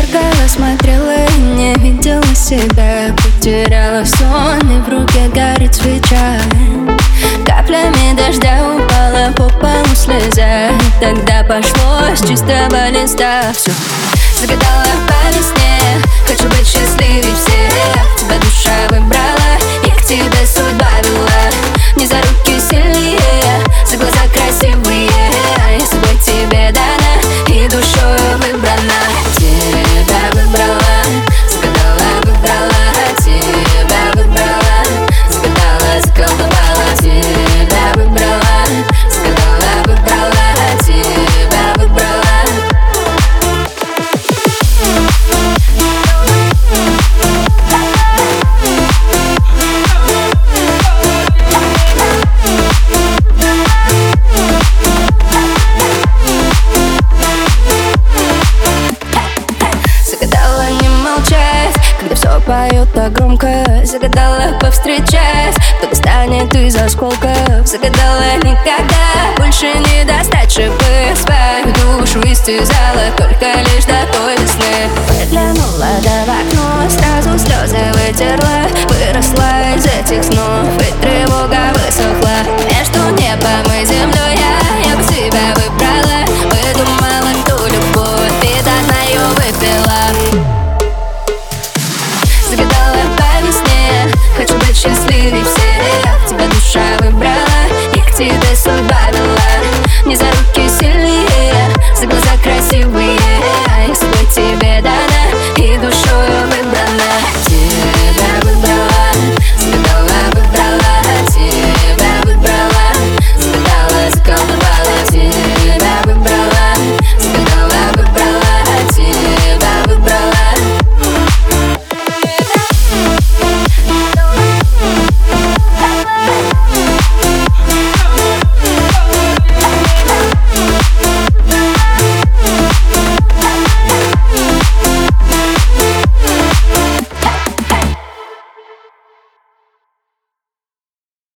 зеркало смотрела и не видела себя. Потеряла сон, и в руке горит свеча. Каплями дождя упала по полу слеза. И тогда пошло с чистого листа все. Загадала по весне, хочу быть счастливей всех. Тебя душа выбрала, и к тебе судьба вела. Не за руки сильнее, за глаза красивые. Я собой тебе дана, и душою выбрана. Тебя выбрала, загадала, выбрала. Тебя выбрала, загадала, заколдовала. Тебя выбрала, загадала, выбрала. Тебя выбрала. Загадала не молчать, когда все поет так громко. Загадала повстречать, кто достанет из осколков. Загадала никогда больше не достать шипы. Свою душу истязала только лишь до той весны. Выглянула да в окно, сразу слезы вытерла. Выросла